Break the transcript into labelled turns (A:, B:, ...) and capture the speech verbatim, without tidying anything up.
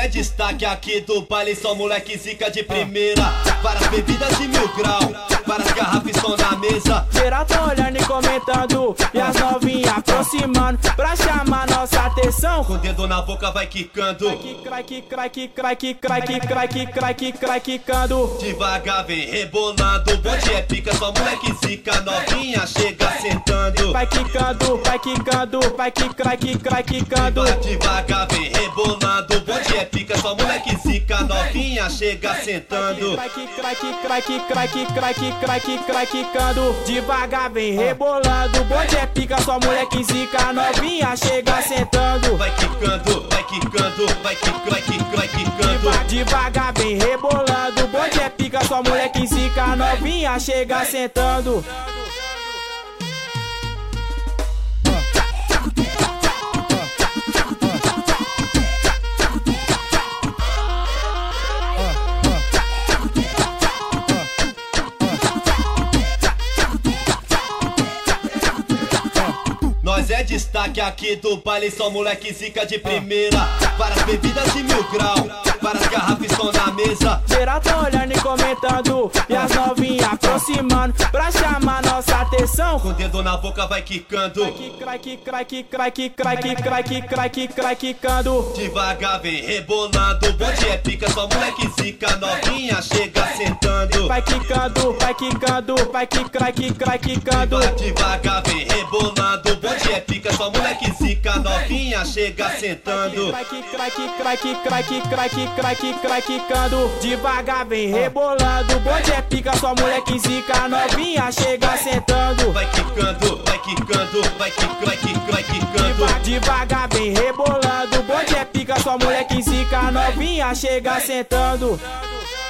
A: é destaque aqui do baile, só moleque zica de primeira. Várias bebidas de mil grau, várias garrafas estão na mesa.
B: Geral tá olhando e comentando, e as novinhas aproximando pra chamar nossa atenção.
A: Com o dedo na boca vai quicando,
B: Vai que crai que crai que crai que crai que crai que crai quicando.
A: devagar vem rebolando, o bonde é pica, só moleque zica, novinha chega sentando.
B: Vai quicando, vai quicando, vai que crai que crai quicando.
A: Devagar vem rebolando, o bonde é pica, só moleque zica, novinha chega sentando.
B: Vai que crai que crai que crai que crai que crai que crai quicando. Devagar vem rebolando, o bonde é pica, só moleque zica, novinha chega sentando.
A: Vai quicando, vai quicando, vai quicando, vai quicando, vai quicando.
B: Devagar vem rebolando, o bonde é pica, só moleque zica, novinha chega sentando.
A: Nós é destaque aqui do baile, só moleque zica de primeira. Várias bebidas de mil grau, várias garrafas estão na mesa.
B: Geral tá olhando e comentando, e as novinhas aproximando pra chamar nossa atenção.
A: Com o dedo na boca vai quicando,
B: Que crai que crai que crai que crai que crai que crai que crai quicando.
A: devagar vem rebolando, o bonde é pica, só moleque zica, novinha chega sentando.
B: Vai quicando, vai quicando, vai que crai que crai quicando.
A: Devagar vem rebolando, o bonde é pica, só moleque zica, novinha chega sentando.
B: Vai que crai que crai que crai que crai que crai que crai quicando. Devagar vem rebolando, o bonde é pica, só moleque zica, novinha chega sentando.
A: Vai quicando, vai quicando, vai quicando, vai quicando, vai quicando.
B: Devagar vem rebolando, o bonde é pica, só moleque zica, novinha chega sentando.